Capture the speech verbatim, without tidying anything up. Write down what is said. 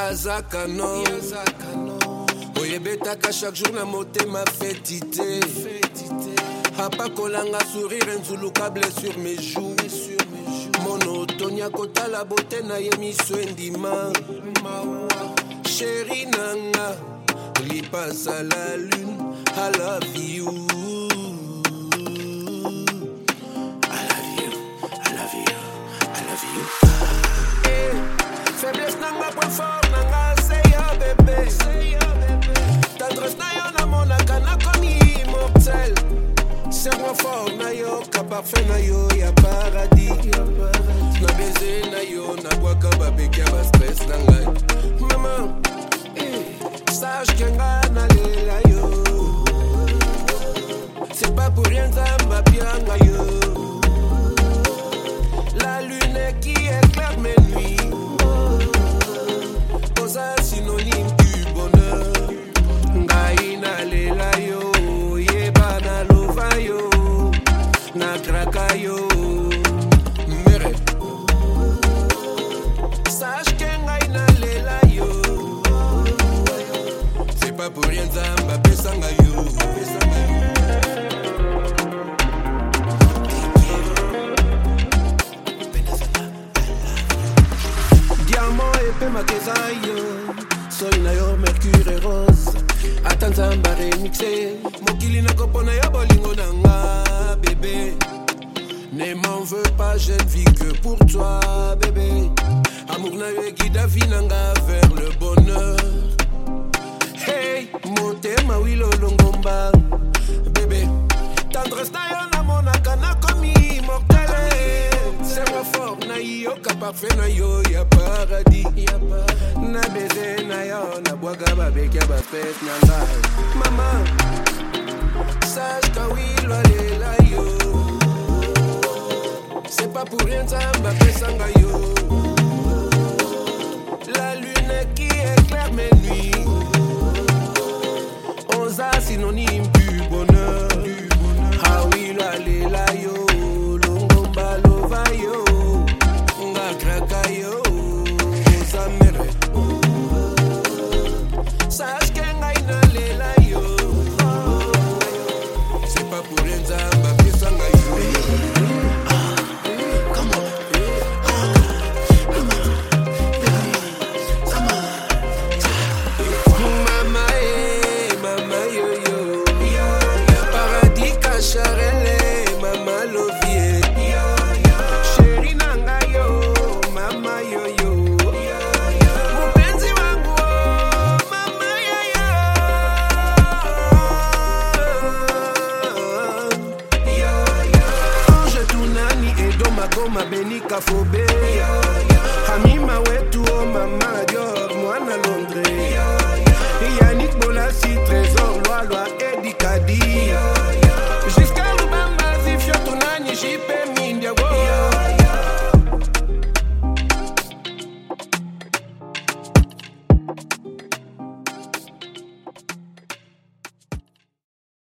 yazaka no oyebetaka chaque jour na motema fetité apakolanga sourire nzuluka blessure mes joues monotonia kota la beauté na ye miso endima chéri nanga lipasa la lune I love you I love you I love you I love you hey, faiblesse nanga point fort nanga say yo bébé tendresse na yo na monaka na komi immortel serre-moi fort na yo ka parfait na yo ya paradis na baiser na yo na boaka babeka ba stress na ngai maman sage kenga na lela yo c'est pas pour rien zamba bianga yo la lune qui éclaire mes nuits posa synonyme du bonheur ngai na lela yo yeba na lova yo na kraka yo mere sage kenga na lela yo c'est pas pour rien zamba pesanga yo pesanga yo diamant épais ma kezayo soy na yo mercure et rose atanzamba remixé mokili na kopona yo bolingo nanga bébé ne m'en veux pas je ne vis que pour toi bébé amour na yo guide vie nanga vers le bonheur hey motema wilo longomba bébé tendresse na yo na monaka na komi immortel serre-moi fort na yo ka parfait na yo ya paradis na baiser na yo na boaka babeka ba fête na ngai maman sage ka wilo alela yo c'est pas pour rien zamba pesanga yo la lune qui éclaire mes nuits oza synonyme du bonheur ah oui la lela yo longomba lova yo nga kraka yo oza mere sage kenga ina lela yo c'est pas pour rien zamba pesanga yo Benika fo